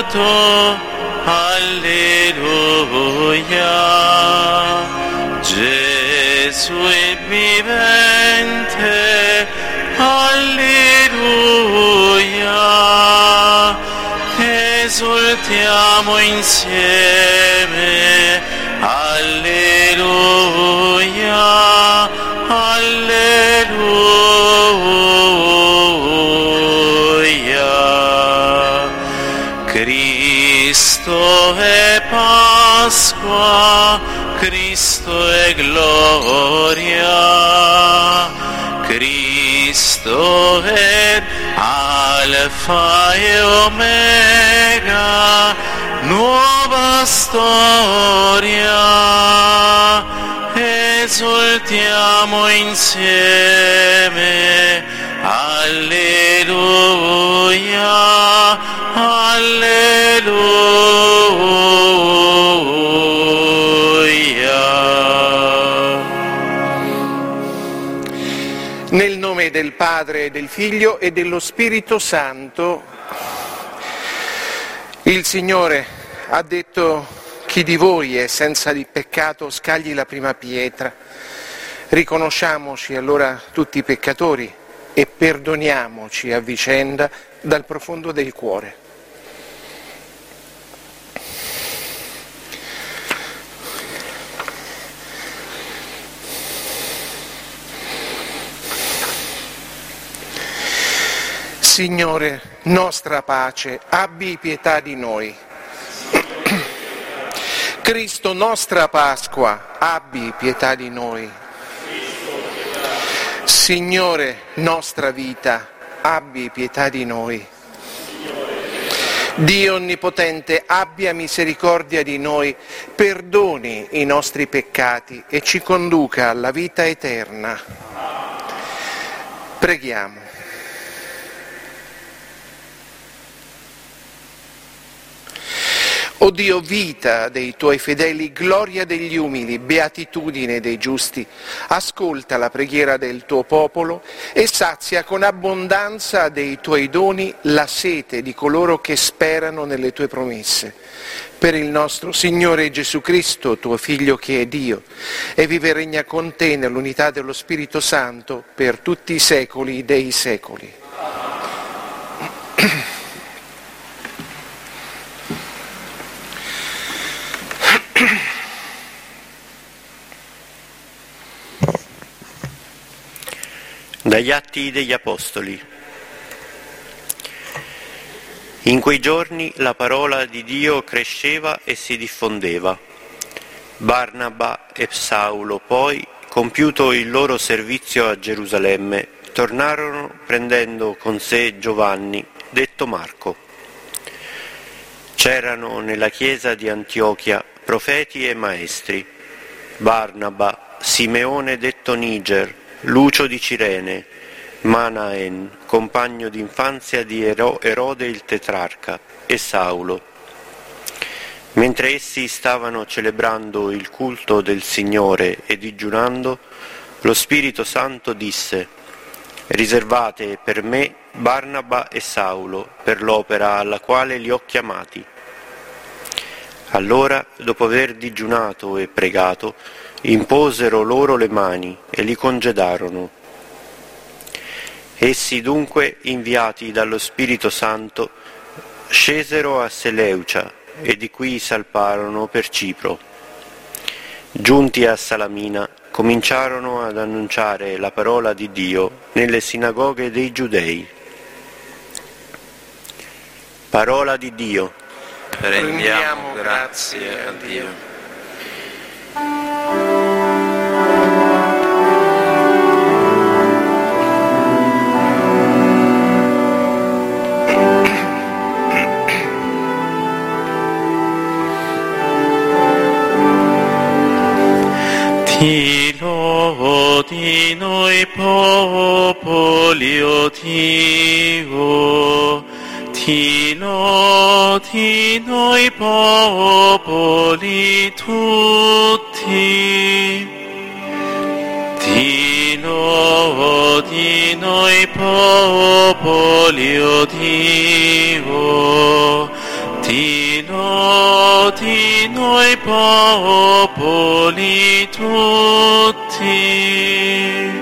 aiuto, alleluia. Gesù è vivente, alleluia. Esultiamo insieme, alleluia, alleluia. Cristo è Pasqua, Cristo è gloria, Cristo è Alfa e Omega, nuova storia. Esultiamo insieme, alleluia, alleluia. Nel nome del Padre, del Figlio e dello Spirito Santo. Il Signore ha detto: chi di voi è senza di peccato scagli la prima pietra. Riconosciamoci allora tutti peccatori e perdoniamoci a vicenda dal profondo del cuore. Signore, nostra pace, abbi pietà di noi. Cristo, nostra Pasqua, abbi pietà di noi. Signore, nostra vita, abbi pietà di noi. Dio Onnipotente, abbia misericordia di noi, perdoni i nostri peccati e ci conduca alla vita eterna. Preghiamo. O Dio, vita dei Tuoi fedeli, gloria degli umili, beatitudine dei giusti, ascolta la preghiera del Tuo popolo e sazia con abbondanza dei Tuoi doni la sete di coloro che sperano nelle Tue promesse. Per il nostro Signore Gesù Cristo, Tuo Figlio che è Dio, e vive e regna con Te nell'unità dello Spirito Santo per tutti i secoli dei secoli. Dagli Atti degli Apostoli. In quei giorni la parola di Dio cresceva e si diffondeva. Barnaba e Saulo poi, compiuto il loro servizio a Gerusalemme, tornarono prendendo con sé Giovanni, detto Marco. C'erano nella chiesa di Antiochia profeti e maestri: Barnaba, Simeone detto Niger, Lucio di Cirene, Manaen, compagno d'infanzia di Erode il tetrarca, e Saulo. Mentre essi stavano celebrando il culto del Signore e digiunando, lo Spirito Santo disse: riservate per me Barnaba e Saulo per l'opera alla quale li ho chiamati. Allora, dopo aver digiunato e pregato, imposero loro le mani e li congedarono. Essi dunque, inviati dallo Spirito Santo, scesero a Seleucia e di qui salparono per Cipro. Giunti a Salamina, cominciarono ad annunciare la parola di Dio nelle sinagoghe dei Giudei. Parola di Dio. Rendiamo grazie a Dio. Ti lodi noi popoli, o Dio, ti lodi noi popoli tutti, ti lodi noi popoli, o Dio, Ti lodi noi popoli tutti.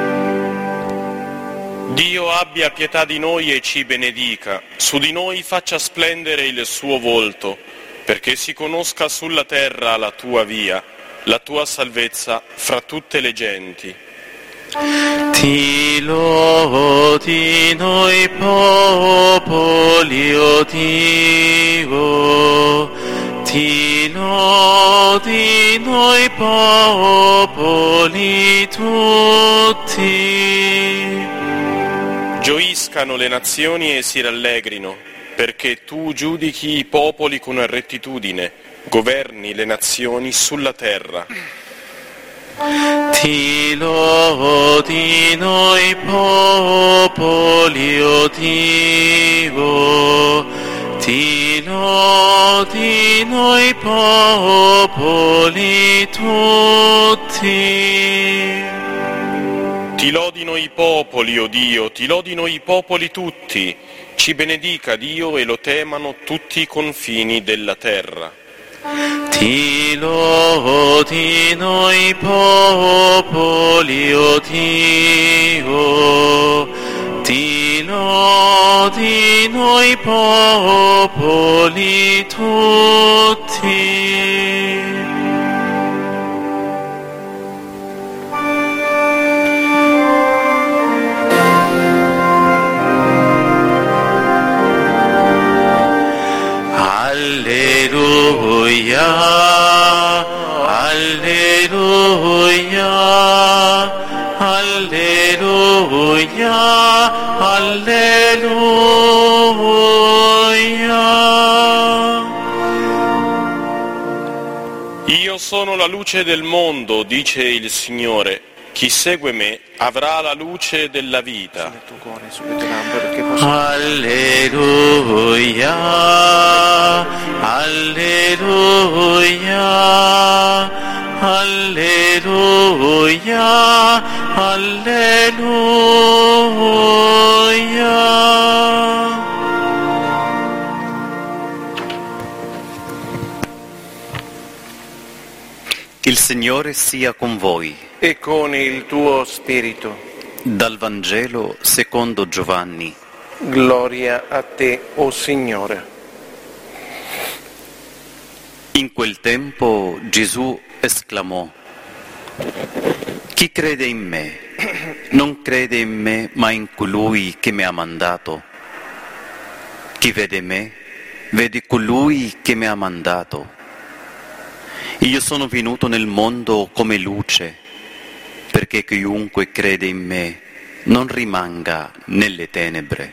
Dio abbia pietà di noi e ci benedica, su di noi faccia splendere il suo volto, perché si conosca sulla terra la tua via, la tua salvezza fra tutte le genti. Ti lodi noi popoli, o Dio, ti lodi noi popoli tutti. Gioiscano le nazioni e si rallegrino, perché tu giudichi i popoli con rettitudine, governi le nazioni sulla terra. Ti lodi noi popoli, o Dio, ti lodi noi popoli tutti. Ti lodino i popoli, o Dio, ti lodino i popoli tutti, ci benedica Dio e lo temano tutti i confini della terra. Ti lodi noi popoli, o Dio, ti lodi noi popoli tutti. Alleluia, alleluia, alleluia, alleluia. Io sono la luce del mondo, dice il Signore. Chi segue me avrà la luce della vita. Alleluia, alleluia, alleluia, alleluia. Il Signore sia con voi. E con il tuo spirito. Dal Vangelo secondo Giovanni. Gloria a te, o Signore. In quel tempo Gesù esclamò: Chi crede in me, non crede in me, ma in colui che mi ha mandato. Chi vede me, vede colui che mi ha mandato. Io sono venuto nel mondo come luce, perché chiunque crede in me non rimanga nelle tenebre.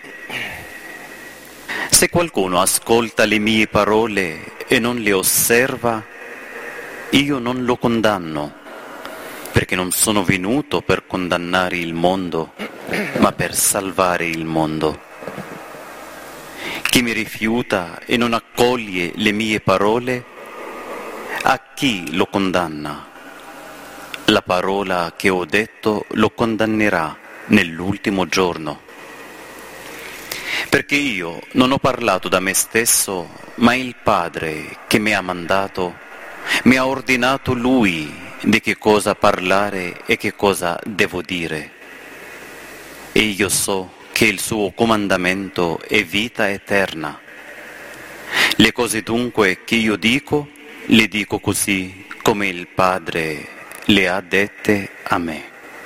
Se qualcuno ascolta le mie parole e non le osserva, io non lo condanno, perché non sono venuto per condannare il mondo, ma per salvare il mondo. Chi mi rifiuta e non accoglie le mie parole, a chi lo condanna? La parola che ho detto lo condannerà nell'ultimo giorno. Perché io non ho parlato da me stesso, ma il Padre che mi ha mandato mi ha ordinato Lui di che cosa parlare e che cosa devo dire. E io so che il suo comandamento è vita eterna. Le cose dunque che io dico, le dico così come il Padre le ha dette a me.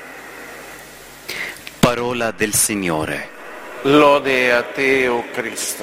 Parola del Signore. Lode a te, o Cristo.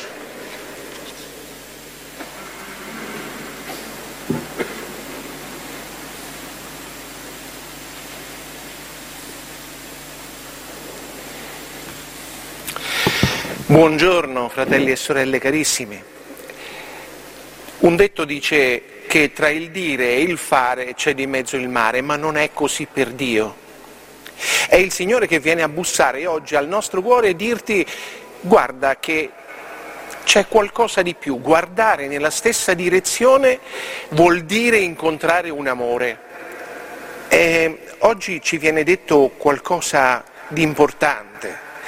Buongiorno, fratelli e sorelle carissimi. Un detto dice che tra il dire e il fare c'è di mezzo il mare, ma non è così per Dio. È il Signore che viene a bussare oggi al nostro cuore e dirti: guarda che c'è qualcosa di più. Guardare nella stessa direzione vuol dire incontrare un amore. E oggi ci viene detto qualcosa di importante.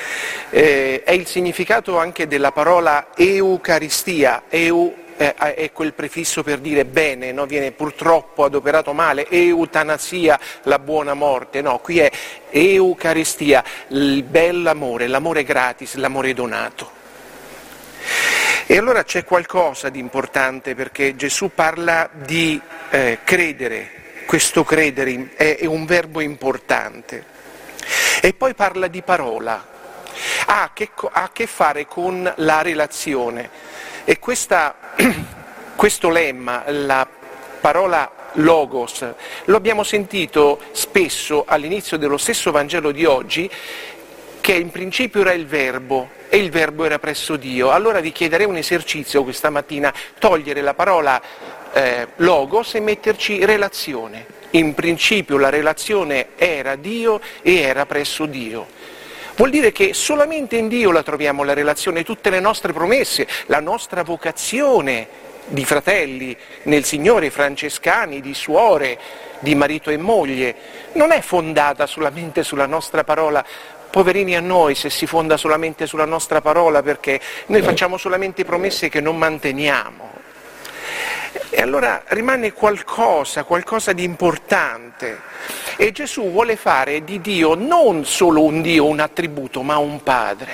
è il significato anche della parola eucaristia. È quel prefisso per dire bene, no? Viene purtroppo adoperato male, eutanasia, la buona morte, no, qui è eucaristia, il bell'amore, l'amore gratis, l'amore donato. E allora c'è qualcosa di importante, perché Gesù parla di credere, questo credere è un verbo importante, e poi parla di parola, ha a che fare con la relazione. E questo lemma, la parola logos, lo abbiamo sentito spesso all'inizio dello stesso Vangelo di oggi, che in principio era il verbo, e il verbo era presso Dio. Allora vi chiederei un esercizio questa mattina, togliere la parola logos e metterci relazione. In principio la relazione era Dio e era presso Dio. Vuol dire che solamente in Dio la troviamo la relazione, tutte le nostre promesse, la nostra vocazione di fratelli nel Signore, francescani, di suore, di marito e moglie, non è fondata solamente sulla nostra parola. Poverini a noi se si fonda solamente sulla nostra parola, perché noi facciamo solamente promesse che non manteniamo. E allora rimane qualcosa di importante. E Gesù vuole fare di Dio non solo un Dio, un attributo, ma un Padre.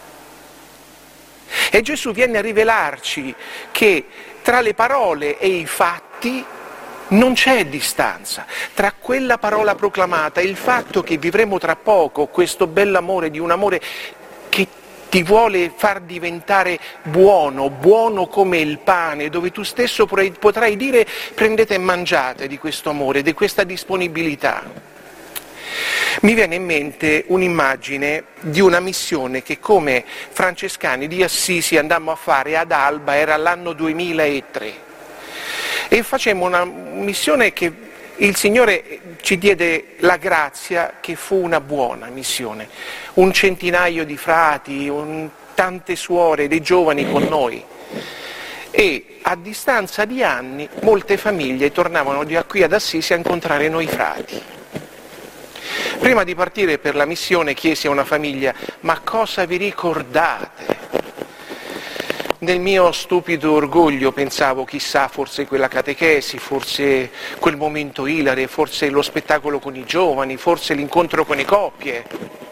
E Gesù viene a rivelarci che tra le parole e i fatti non c'è distanza. Tra quella parola proclamata e il fatto che vivremo tra poco questo bell'amore, di un amore che ti vuole far diventare buono come il pane, dove tu stesso potrai dire: prendete e mangiate di questo amore, di questa disponibilità. Mi viene in mente un'immagine di una missione che come francescani di Assisi andammo a fare ad Alba, era l'anno 2003, e facemmo una missione che il Signore ci diede la grazia, che fu una buona missione. Un centinaio di frati, tante suore, dei giovani con noi. E a distanza di anni molte famiglie tornavano da qui ad Assisi a incontrare noi frati. Prima di partire per la missione chiesi a una famiglia: ma cosa vi ricordate? Nel mio stupido orgoglio pensavo: chissà, forse quella catechesi, forse quel momento ilare, forse lo spettacolo con i giovani, forse l'incontro con le coppie.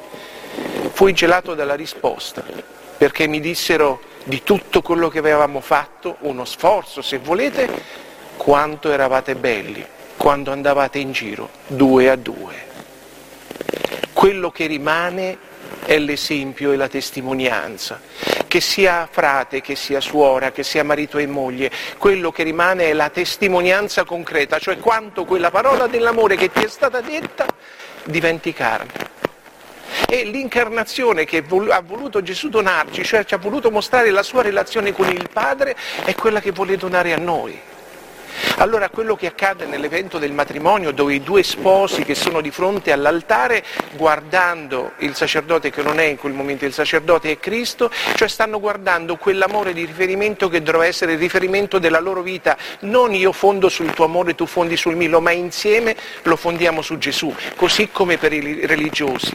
Fui gelato dalla risposta, perché mi dissero di tutto quello che avevamo fatto, uno sforzo se volete, quanto eravate belli quando andavate in giro 2 a 2. Quello che rimane è l'esempio e la testimonianza, che sia frate, che sia suora, che sia marito e moglie, quello che rimane è la testimonianza concreta, cioè quanto quella parola dell'amore che ti è stata detta diventi carne. E l'incarnazione che ha voluto Gesù donarci, cioè ci ha voluto mostrare la sua relazione con il Padre, è quella che vuole donare a noi. Allora quello che accade nell'evento del matrimonio, dove i 2 sposi che sono di fronte all'altare guardando il sacerdote, che non è in quel momento il sacerdote, è Cristo, cioè stanno guardando quell'amore di riferimento che dovrà essere il riferimento della loro vita. Non io fondo sul tuo amore, tu fondi sul mio, ma insieme lo fondiamo su Gesù, così come per i religiosi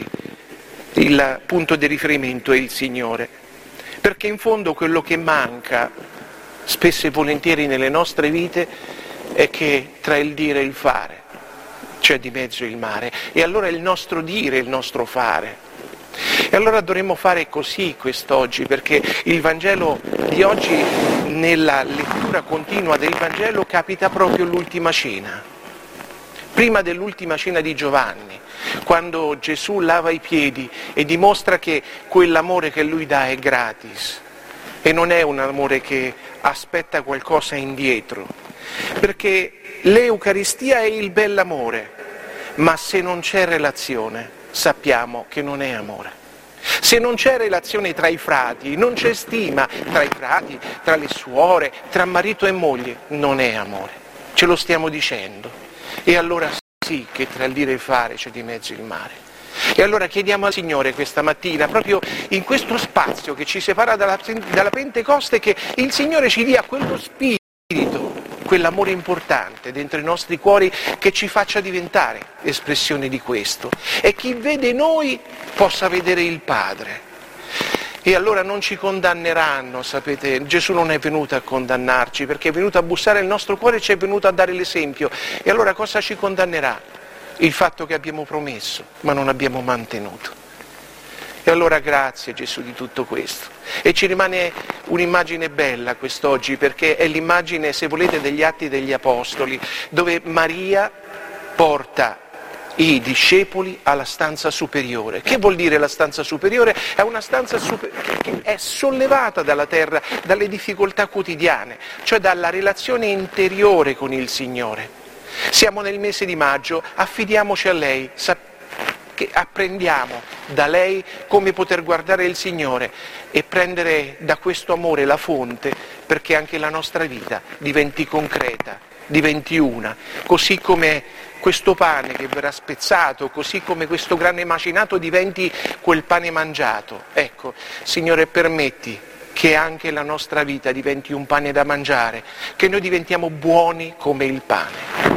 il punto di riferimento è il Signore. Perché in fondo quello che manca spesso e volentieri nelle nostre vite è che tra il dire e il fare c'è di mezzo il mare, e allora il nostro dire e il nostro fare. E allora dovremmo fare così quest'oggi, perché il Vangelo di oggi, nella lettura continua del Vangelo, capita proprio l'ultima cena, prima dell'ultima cena di Giovanni, quando Gesù lava i piedi e dimostra che quell'amore che lui dà è gratis e non è un amore che aspetta qualcosa indietro, perché l'Eucaristia è il bell'amore, ma se non c'è relazione sappiamo che non è amore. Se non c'è relazione tra i frati, non c'è stima tra i frati, tra le suore, tra marito e moglie, non è amore. Ce lo stiamo dicendo. E allora sì che tra il dire e il fare c'è di mezzo il mare. E allora chiediamo al Signore questa mattina, proprio in questo spazio che ci separa dalla Pentecoste, che il Signore ci dia quello spirito, quell'amore importante dentro i nostri cuori, che ci faccia diventare espressione di questo. E chi vede noi possa vedere il Padre. E allora non ci condanneranno, sapete, Gesù non è venuto a condannarci, perché è venuto a bussare il nostro cuore e ci è venuto a dare l'esempio. E allora cosa ci condannerà? Il fatto che abbiamo promesso, ma non abbiamo mantenuto. E allora grazie Gesù di tutto questo. E ci rimane un'immagine bella quest'oggi, perché è l'immagine, se volete, degli Atti degli Apostoli, dove Maria porta i discepoli alla stanza superiore. Che vuol dire la stanza superiore? È una stanza che è sollevata dalla terra, dalle difficoltà quotidiane, cioè dalla relazione interiore con il Signore. Siamo nel mese di maggio, affidiamoci a lei, che apprendiamo da lei come poter guardare il Signore e prendere da questo amore la fonte, perché anche la nostra vita diventi concreta, diventi una, così come questo pane che verrà spezzato, così come questo grane macinato diventi quel pane mangiato. Ecco, Signore, permetti che anche la nostra vita diventi un pane da mangiare, che noi diventiamo buoni come il pane.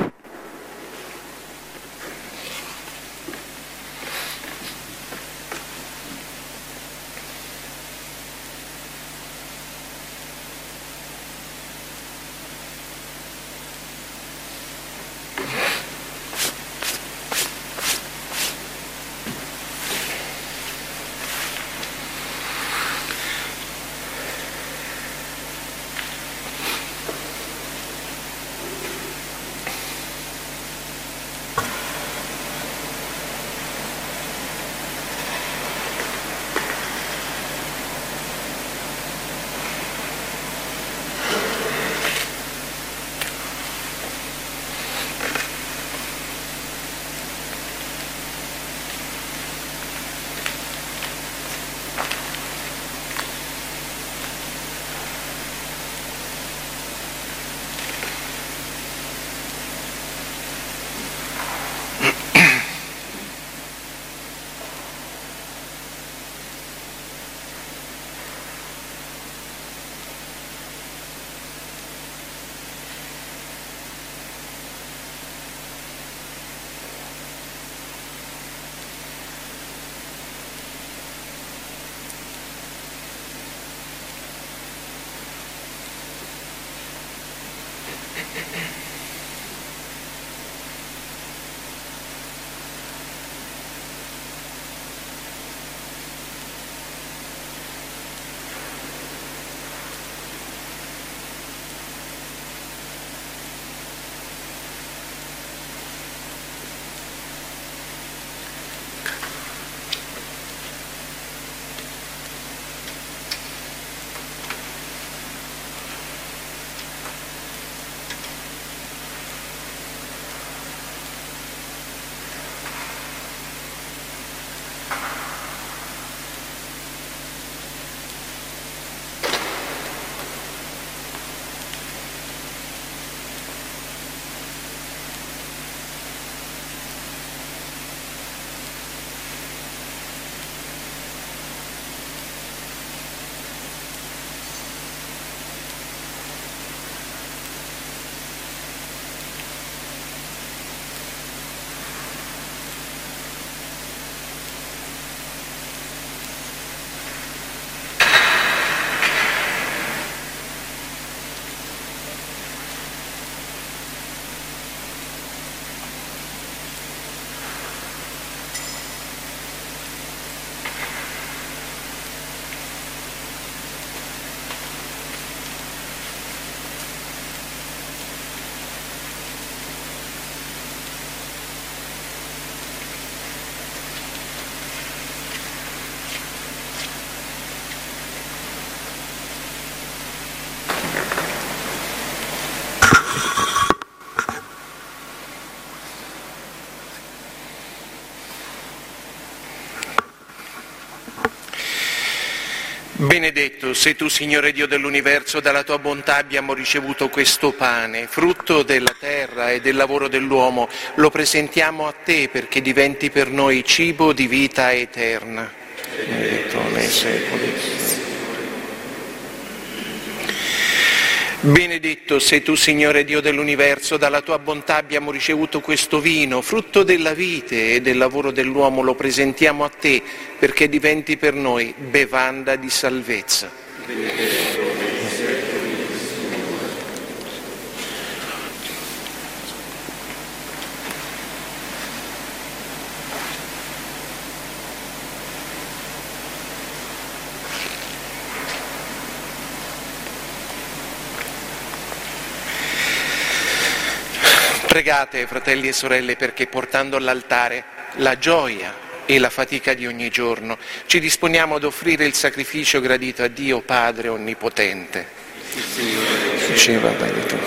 Benedetto sei tu, Signore Dio dell'universo, dalla tua bontà abbiamo ricevuto questo pane, frutto della terra e del lavoro dell'uomo. Lo presentiamo a te perché diventi per noi cibo di vita eterna. Benedetto nei secoli. Benedetto sei tu, Signore Dio dell'universo, dalla tua bontà abbiamo ricevuto questo vino, frutto della vite e del lavoro dell'uomo, lo presentiamo a te perché diventi per noi bevanda di salvezza. Pregate, fratelli e sorelle, perché portando all'altare la gioia e la fatica di ogni giorno, ci disponiamo ad offrire il sacrificio gradito a Dio Padre Onnipotente. Ci va bene tu.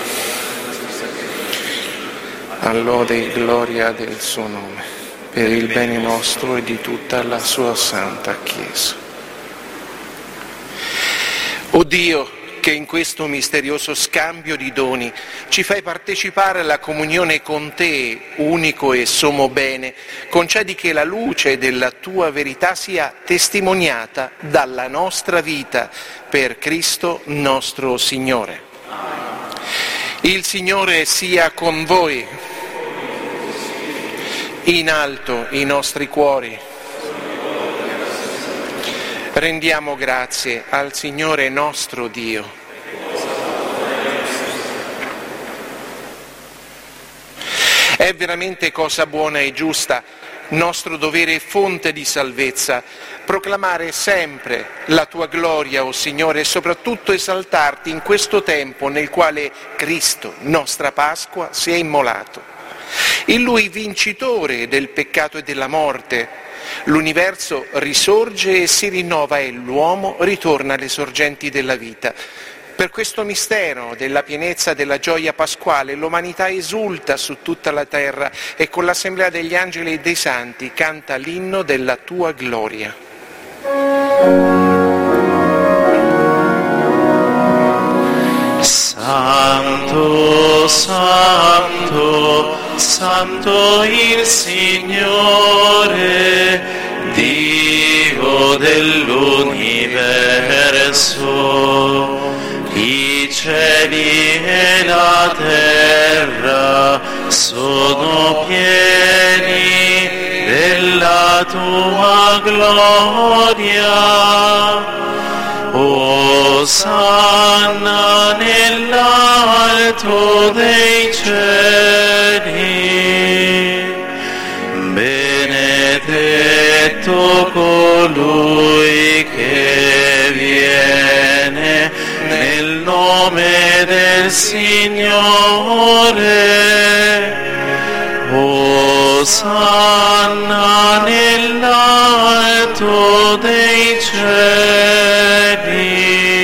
All'ode e gloria del suo nome, per il bene nostro e di tutta la sua santa Chiesa. O Dio, che in questo misterioso scambio di doni ci fai partecipare alla comunione con te, unico e sommo bene, concedi che la luce della tua verità sia testimoniata dalla nostra vita per Cristo nostro Signore. Il Signore sia con voi. In alto i nostri cuori. Rendiamo grazie al Signore nostro Dio. È veramente cosa buona e giusta, nostro dovere e fonte di salvezza, proclamare sempre la tua gloria, o Signore, e soprattutto esaltarti in questo tempo nel quale Cristo, nostra Pasqua, si è immolato. In Lui vincitore del peccato e della morte, l'universo risorge e si rinnova e l'uomo ritorna alle sorgenti della vita. Per questo mistero della pienezza della gioia pasquale l'umanità esulta su tutta la terra e con l'assemblea degli angeli e dei santi canta l'inno della tua gloria. Santo, Santo, Santo il Signore, Dio dell'universo, i cieli e la terra sono pieni della tua gloria. Osanna nell'alto dei cieli, benedetto colui che viene nel nome del Signore. Osanna nell'alto dei cieli.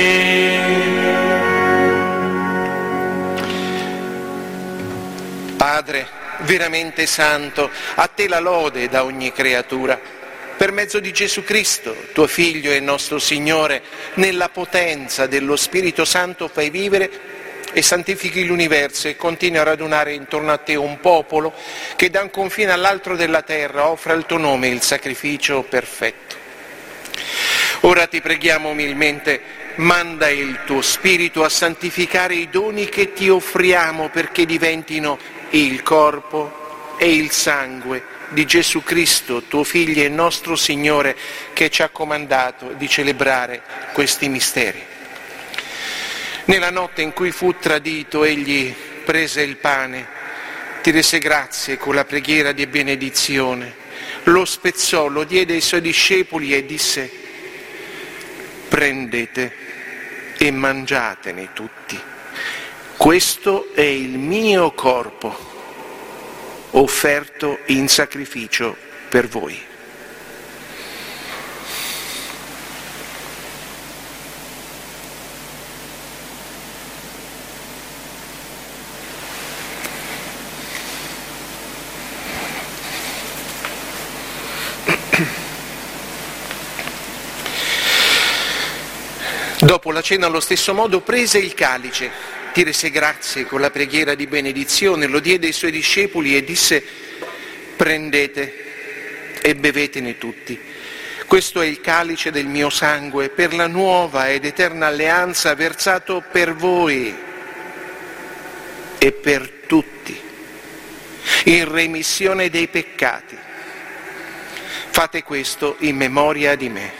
Padre, veramente santo, a te la lode da ogni creatura. Per mezzo di Gesù Cristo, tuo Figlio e nostro Signore, nella potenza dello Spirito Santo fai vivere e santifichi l'universo e continui a radunare intorno a te un popolo che da un confine all'altro della terra offre al tuo nome il sacrificio perfetto. Ora ti preghiamo umilmente, manda il tuo Spirito a santificare i doni che ti offriamo perché diventino il corpo e il sangue di Gesù Cristo, tuo Figlio e nostro Signore, che ci ha comandato di celebrare questi misteri. Nella notte in cui fu tradito, egli prese il pane, ti rese grazie con la preghiera di benedizione, lo spezzò, lo diede ai suoi discepoli e disse: prendete e mangiatene tutti. Questo è il mio corpo, offerto in sacrificio per voi. Dopo la cena, allo stesso modo, prese il calice, ti rese grazie con la preghiera di benedizione, lo diede ai suoi discepoli e disse: prendete e bevetene tutti. Questo è il calice del mio sangue per la nuova ed eterna alleanza versato per voi e per tutti, in remissione dei peccati. Fate questo in memoria di me.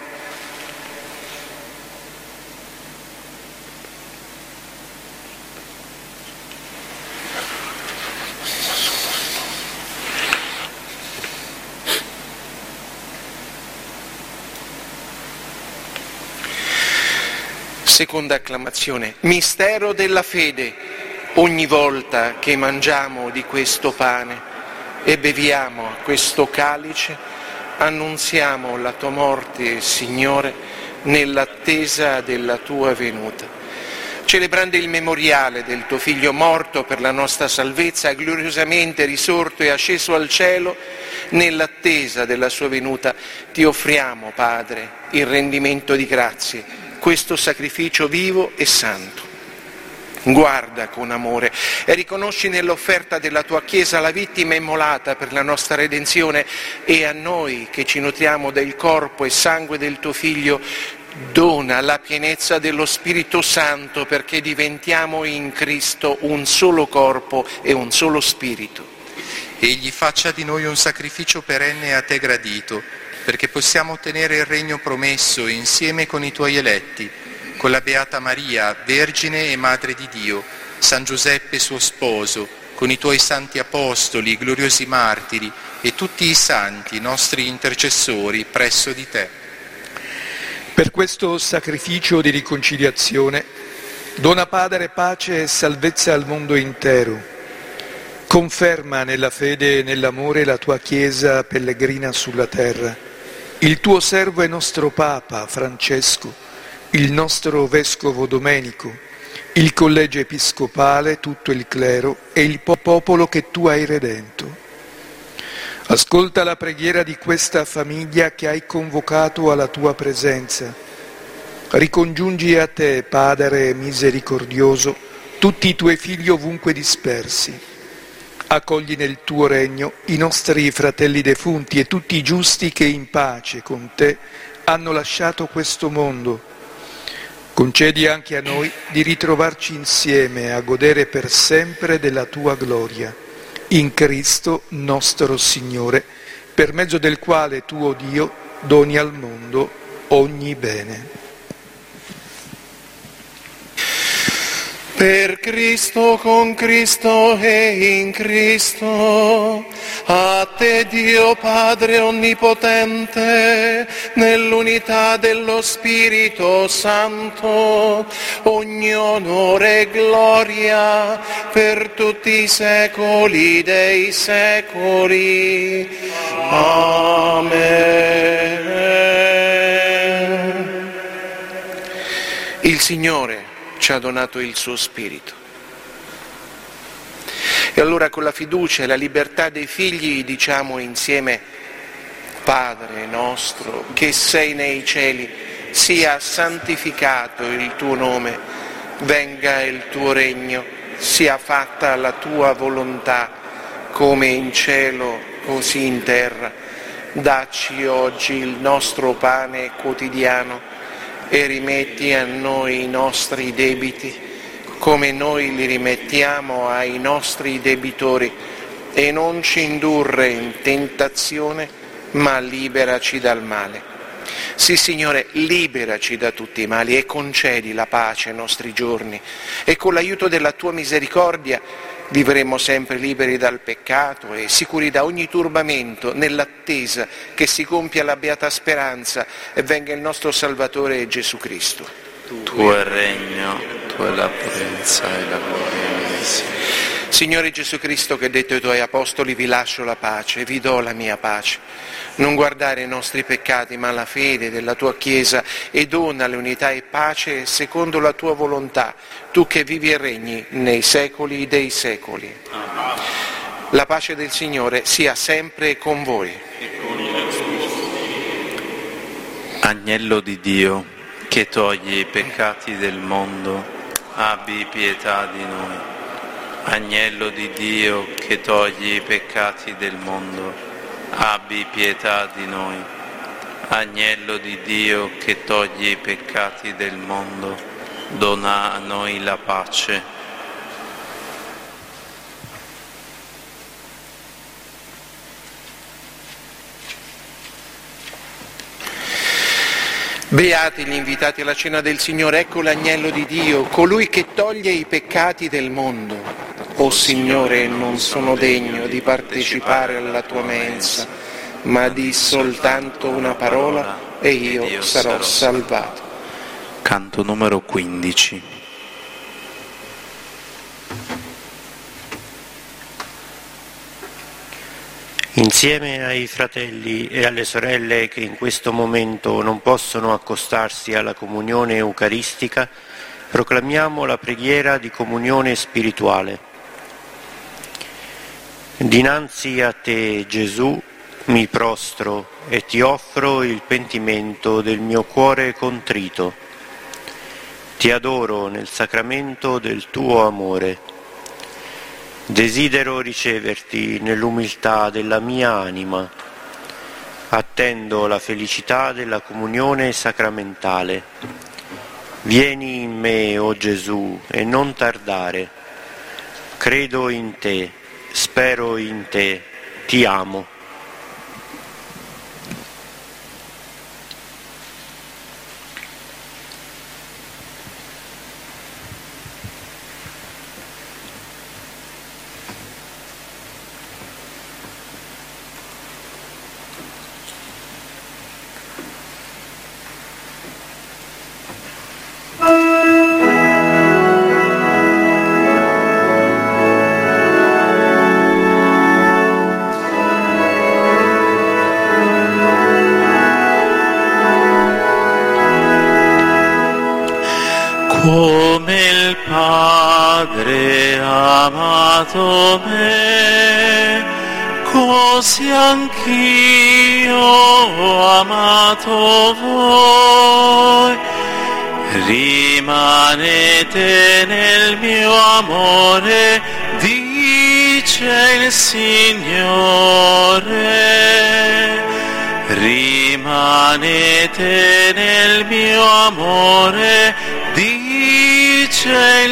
Seconda acclamazione, mistero della fede. Ogni volta che mangiamo di questo pane e beviamo a questo calice, annunziamo la tua morte, Signore, nell'attesa della tua venuta. Celebrando il memoriale del tuo Figlio morto per la nostra salvezza, gloriosamente risorto e asceso al cielo, nell'attesa della sua venuta, ti offriamo, Padre, il rendimento di grazie, questo sacrificio vivo e santo. Guarda con amore e riconosci nell'offerta della tua Chiesa la vittima immolata per la nostra redenzione, e a noi che ci nutriamo del corpo e sangue del tuo Figlio dona la pienezza dello Spirito Santo, perché diventiamo in Cristo un solo corpo e un solo Spirito. Egli faccia di noi un sacrificio perenne a te gradito, perché possiamo ottenere il regno promesso insieme con i tuoi eletti, con la Beata Maria, Vergine e Madre di Dio, San Giuseppe suo sposo, con i tuoi santi apostoli, gloriosi martiri e tutti i santi, nostri intercessori, presso di te. Per questo sacrificio di riconciliazione, dona, Padre, pace e salvezza al mondo intero. Conferma nella fede e nell'amore la tua Chiesa pellegrina sulla terra, il tuo servo e nostro Papa Francesco, il nostro Vescovo Domenico, il collegio episcopale, tutto il clero e il popolo che tu hai redento. Ascolta la preghiera di questa famiglia che hai convocato alla tua presenza. Ricongiungi a te, Padre misericordioso, tutti i tuoi figli ovunque dispersi. Accogli nel tuo regno i nostri fratelli defunti e tutti i giusti che in pace con te hanno lasciato questo mondo. Concedi anche a noi di ritrovarci insieme a godere per sempre della tua gloria. In Cristo nostro Signore, per mezzo del quale tu, o Dio, doni al mondo ogni bene. Per Cristo, con Cristo e in Cristo, a te Dio Padre Onnipotente, nell'unità dello Spirito Santo, ogni onore e gloria per tutti i secoli dei secoli. Amen. Il Signore ci ha donato il suo Spirito. E allora con la fiducia e la libertà dei figli diciamo insieme: Padre nostro che sei nei cieli, sia santificato il tuo nome, venga il tuo regno, sia fatta la tua volontà, come in cielo così in terra. Dacci oggi il nostro pane quotidiano e rimetti a noi i nostri debiti, come noi li rimettiamo ai nostri debitori, e non ci indurre in tentazione, ma liberaci dal male. Sì, Signore, liberaci da tutti i mali e concedi la pace ai nostri giorni, e con l'aiuto della tua misericordia vivremo sempre liberi dal peccato e sicuri da ogni turbamento, nell'attesa che si compia la beata speranza e venga il nostro Salvatore Gesù Cristo. Tuo è il regno, tua è la potenza e la gloria. Signore Gesù Cristo, che hai detto ai tuoi apostoli: vi lascio la pace, vi do la mia pace. Non guardare i nostri peccati, ma la fede della tua Chiesa, e dona l'unità e pace secondo la tua volontà, tu che vivi e regni nei secoli dei secoli. La pace del Signore sia sempre con voi. Agnello di Dio, che togli i peccati del mondo, abbi pietà di noi. Agnello di Dio, che togli i peccati del mondo, abbi pietà di noi. Agnello di Dio, che togli i peccati del mondo, dona a noi la pace. Beati gli invitati alla cena del Signore, ecco l'agnello di Dio, colui che toglie i peccati del mondo. O Signore, non sono degno di partecipare alla tua mensa, ma di soltanto una parola e io sarò salvato. Canto numero 15. Insieme ai fratelli e alle sorelle che in questo momento non possono accostarsi alla comunione eucaristica, proclamiamo la preghiera di comunione spirituale. Dinanzi a te, Gesù, mi prostro e ti offro il pentimento del mio cuore contrito. Ti adoro nel sacramento del tuo amore. Desidero riceverti nell'umiltà della mia anima. Attendo la felicità della comunione sacramentale. Vieni in me, o Gesù, e non tardare. Credo in te, spero in te, ti amo. Come il Padre ha amato me, così anch'io ho amato voi. Rimanete nel mio amore, dice il Signore. Rimanete nel mio amore, dice il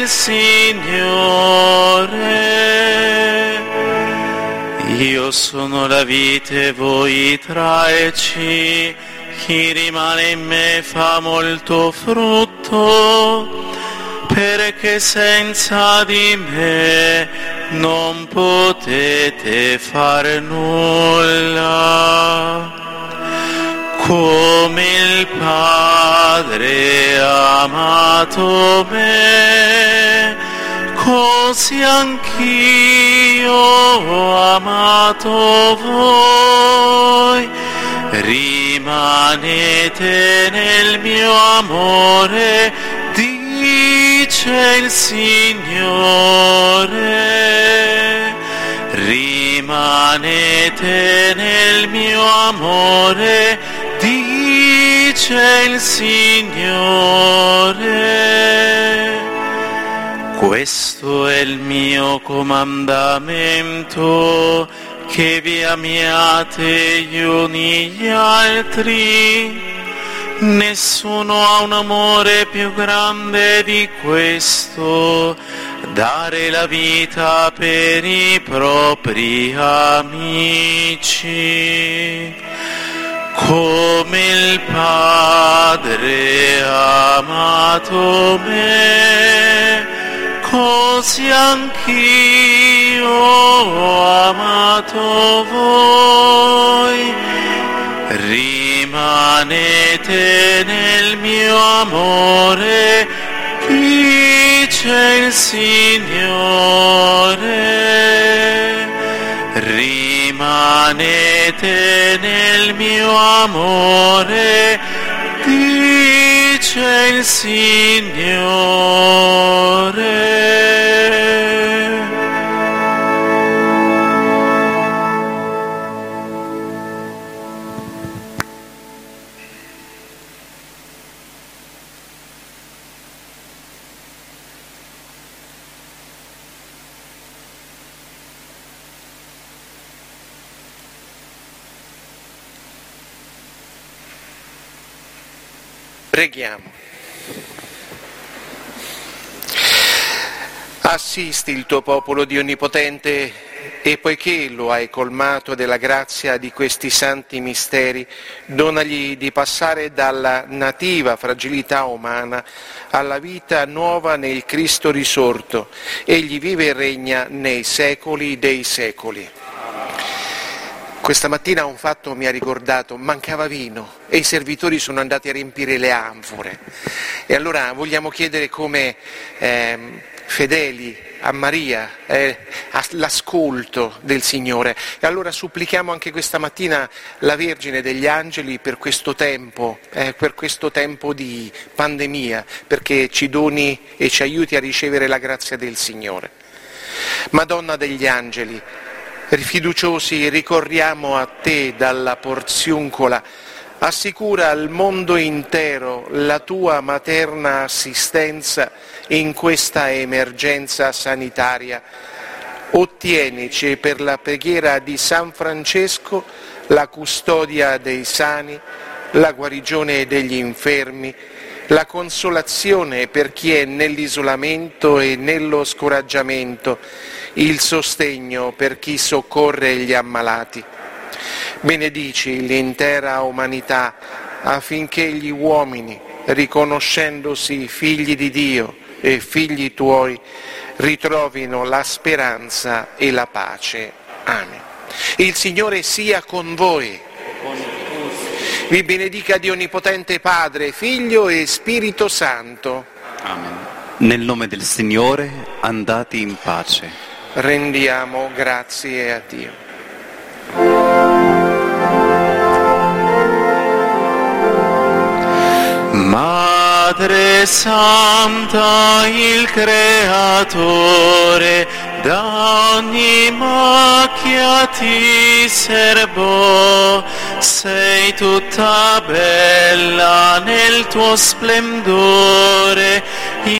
Signore. Io sono la vite, voi i tralci, chi rimane in me fa molto frutto, perché senza di me non potete fare nulla. Come il Padre ha amato me, così anch'io ho amato voi. Rimanete nel mio amore, dice il Signore. Rimanete nel mio amore, dice il Signore. Questo è il mio comandamento, che vi amiate gli uni gli altri. Nessuno ha un amore più grande di questo, dare la vita per i propri amici. Come il Padre ha amato me, così anch'io ho amato voi. Rimanete nel mio amore, dice il Signore. Rimanete nel mio amore, dice il Signore. Preghiamo. Assisti il tuo popolo, Dio Onnipotente, e poiché lo hai colmato della grazia di questi santi misteri, donagli di passare dalla nativa fragilità umana alla vita nuova nel Cristo risorto. Egli vive e regna nei secoli dei secoli. Questa mattina un fatto mi ha ricordato: mancava vino e i servitori sono andati a riempire le anfore. E allora vogliamo chiedere come fedeli a Maria, l'ascolto del Signore. E allora supplichiamo anche questa mattina la Vergine degli Angeli per questo tempo di pandemia, perché ci doni e ci aiuti a ricevere la grazia del Signore. Madonna degli Angeli, fiduciosi ricorriamo a te dalla Porziuncola, assicura al mondo intero la tua materna assistenza in questa emergenza sanitaria. Ottienici per la preghiera di San Francesco la custodia dei sani, la guarigione degli infermi, la consolazione per chi è nell'isolamento e nello scoraggiamento, il sostegno per chi soccorre gli ammalati. Benedici l'intera umanità affinché gli uomini, riconoscendosi figli di Dio e figli tuoi, ritrovino la speranza e la pace. Amen. Il Signore sia con voi. Vi benedica Dio Onnipotente, Padre, Figlio e Spirito Santo. Amen. Nel nome del Signore andate in pace. Rendiamo grazie a Dio. Madre Santa, il Creatore, da ogni macchia ti serbò, sei tutta bella nel tuo splendore,